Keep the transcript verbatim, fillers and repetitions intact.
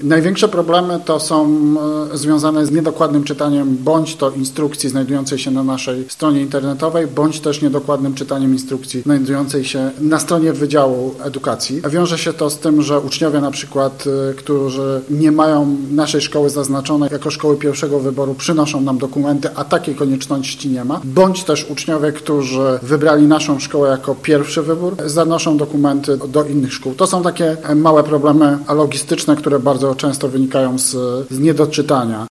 Największe problemy to są związane z niedokładnym czytaniem bądź to instrukcji znajdującej się na naszej stronie internetowej, bądź też niedokładnym czytaniem instrukcji znajdującej się na stronie Wydziału Edukacji. Wiąże się to z tym, że uczniowie na przykład, którzy nie mają naszej szkoły zaznaczonej jako szkoły pierwszego wyboru, przynoszą nam dokumenty, a takiej konieczności nie ma, bądź też uczniowie, którzy wybrali naszą szkołę jako pierwszy wybór, zanoszą dokumenty do innych szkół. To są takie małe problemy logistyczne, które bardzo często wynikają z, z niedoczytania.